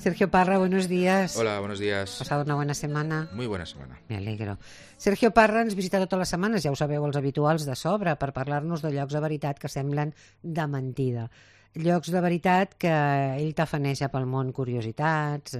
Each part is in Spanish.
Sergio Parra, buenos días. Hola, buenos días. Passat una bona setmana? Muy buena semana. Me alegro. Sergio Parra ens visita totes les setmanes, ja ho sabeu, els habituals de sobre, per parlar-nos de llocs de veritat que semblen de mentida. Llocs de veritat que ell tafaneja pel món, curiositats,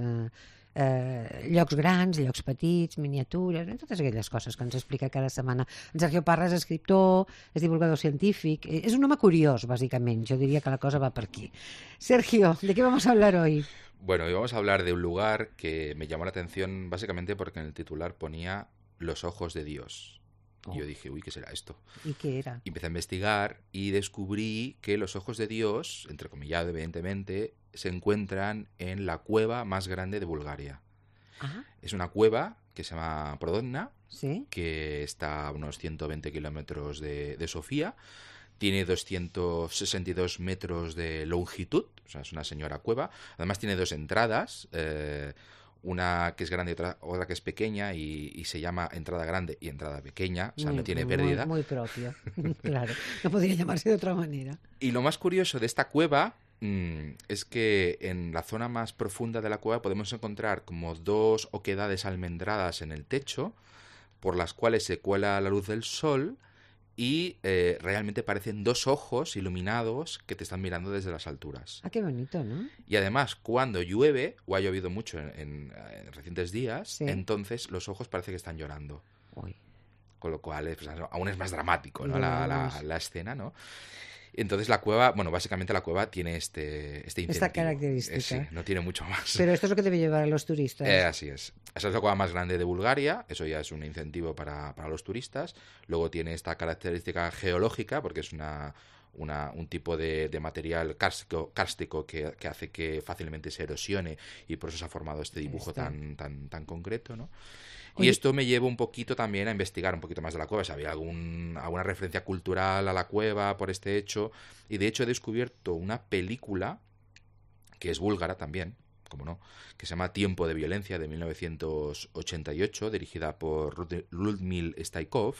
llocs grans, llocs petits, miniatures, totes aquelles coses que ens explica cada setmana. En Sergio Parra és escriptor, és divulgador científic, és un home curiós, bàsicament. Jo diria que la cosa va per aquí. Sergio, ¿de qué vamos a hablar hoy? Bueno, hoy vamos a hablar de un lugar que me llamó la atención básicamente porque en el titular ponía Los ojos de Dios. Y yo dije, uy, ¿qué será esto? ¿Y qué era? Y empecé a investigar y descubrí que los ojos de Dios, entrecomillado evidentemente, se encuentran en la cueva más grande de Bulgaria. Ajá. Es una cueva que se llama Prodonna, ¿Sí? que está a unos 120 kilómetros de Sofía. Tiene 262 metros de longitud, o sea, es una señora cueva. Además tiene dos entradas, una que es grande y otra que es pequeña, y se llama entrada grande y entrada pequeña, o sea, no tiene pérdida. Muy propio, claro. No podría llamarse de otra manera. Y lo más curioso de esta cueva es que en la zona más profunda de la cueva podemos encontrar como dos oquedades almendradas en el techo, por las cuales se cuela la luz del sol, y realmente parecen dos ojos iluminados que te están mirando desde las alturas. Ah, qué bonito, ¿no? Y además, cuando llueve, o ha llovido mucho en recientes días, sí, entonces los ojos parece que están llorando. Uy. Con lo cual, pues, aún es más dramático, ¿no? la escena, ¿no? Entonces la cueva, bueno, básicamente la cueva tiene este incentivo. Esta característica. Sí, no tiene mucho más. Pero esto es lo que debe llevar a los turistas. Así es. Esa es la cueva más grande de Bulgaria, eso ya es un incentivo para los turistas. Luego tiene esta característica geológica, porque es un tipo de material kárstico que hace que fácilmente se erosione, y por eso se ha formado este dibujo tan concreto, ¿no? Y Oye, esto me lleva un poquito también a investigar un poquito más de la cueva, si había alguna referencia cultural a la cueva por este hecho. Y de hecho he descubierto una película que es búlgara también, como no, que se llama Tiempo de violencia, de 1988, dirigida por Ludmil Staikov,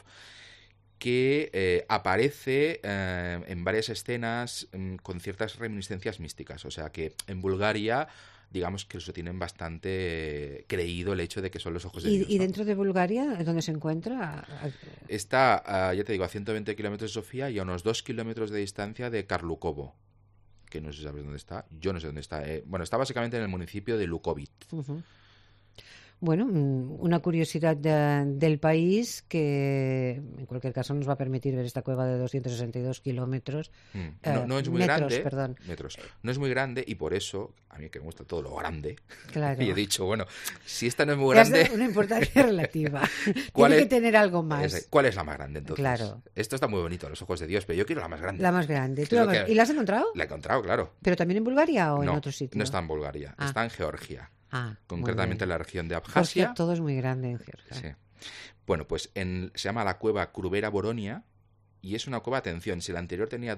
que aparece en varias escenas con ciertas reminiscencias místicas. O sea que en Bulgaria, digamos que eso tienen bastante creído el hecho de que son los ojos de Dios, ¿no? ¿Y dentro de Bulgaria, dónde se encuentra? Está, ya te digo, a 120 kilómetros de Sofía y a unos 2 kilómetros de distancia de Karlukovo, que no sé si sabes dónde está. Yo no sé dónde está. Bueno, está básicamente en el municipio de Lukovic. Uh-huh. Bueno, una curiosidad del país que en cualquier caso nos va a permitir ver esta cueva de 262 kilómetros. No es muy metros, grande. Perdón. Metros. No es muy grande, y por eso, a mí que me gusta todo lo grande, Claro. y he dicho, bueno, si esta no es muy grande... Una importancia relativa. Tiene que tener algo más. ¿Cuál es la más grande, entonces? Claro. Esto está muy bonito, los ojos de Dios, pero yo quiero la más grande. La más grande. ¿Y la has encontrado? La he encontrado, claro. ¿Pero también en Bulgaria o en otro sitio? No está en Bulgaria, está en Georgia. Concretamente en la región de Abjasia. Hostia, todo es muy grande en Georgia. Sí. Bueno, pues se llama la cueva Kruvera Voronia, y es una cueva, atención, si la anterior tenía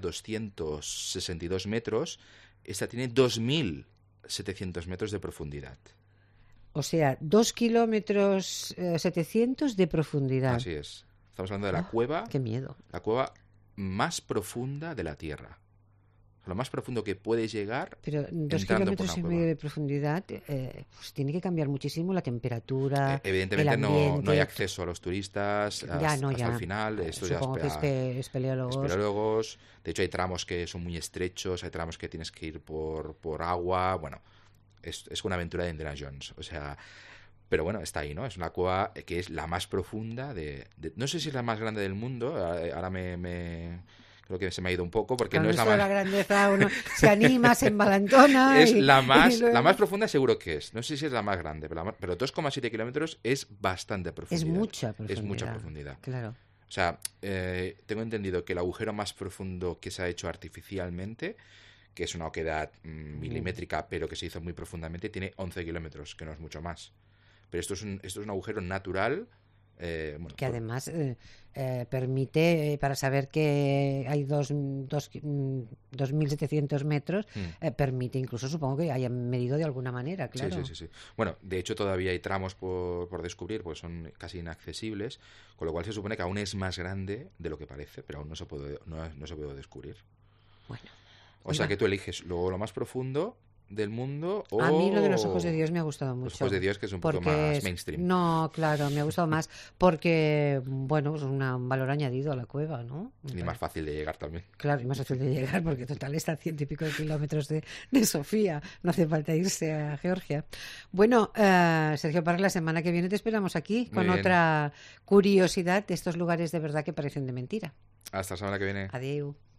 262 metros, esta tiene 2.700 metros de profundidad. O sea, 2 kilómetros 700 de profundidad. Así es. Estamos hablando de la cueva... ¡Qué miedo! La cueva más profunda de la Tierra. Lo más profundo que puedes llegar. Pero 2 kilómetros y medio de profundidad, pues tiene que cambiar muchísimo la temperatura. Evidentemente el ambiente. no hay acceso a los turistas hasta el final. Esto supongo ya que es espeleólogos. De hecho, hay tramos que son muy estrechos, hay tramos que tienes que ir por agua. Bueno, es una aventura de Indiana Jones. O sea, pero bueno, está ahí, ¿no? Es una cueva que es la más profunda no sé si es la más grande del mundo. Ahora creo que se me ha ido un poco porque con no es la más... la grandeza, uno se anima, se embalantona. Es la más profunda, seguro que es. No sé si es la más grande, pero 2,7 kilómetros es bastante profundidad. Es mucha profundidad. Es mucha profundidad. Claro. O sea, tengo entendido que el agujero más profundo que se ha hecho artificialmente, que es una oquedad milimétrica, pero que se hizo muy profundamente, tiene 11 kilómetros, que no es mucho más. Pero esto es un agujero natural. Que además permite, para saber que hay 2.700 metros, permite incluso, supongo que hayan medido de alguna manera, claro. Sí. Bueno, de hecho todavía hay tramos por descubrir, pues son casi inaccesibles, con lo cual se supone que aún es más grande de lo que parece, pero aún no se puede descubrir. Bueno. O sea que tú eliges luego lo más profundo, del mundo o... A mí lo de los ojos de Dios me ha gustado mucho. Los ojos de Dios, que es un poco porque más mainstream. No, claro, me ha gustado más porque, bueno, es un valor añadido a la cueva, ¿no? Y más fácil de llegar también. Claro, y más fácil de llegar porque total está a 100 y pico de kilómetros de Sofía. No hace falta irse a Georgia. Bueno, Sergio Parra, la semana que viene te esperamos aquí Muy con bien. otra curiosidad de estos lugares de verdad que parecen de mentira. Hasta la semana que viene. Adiós.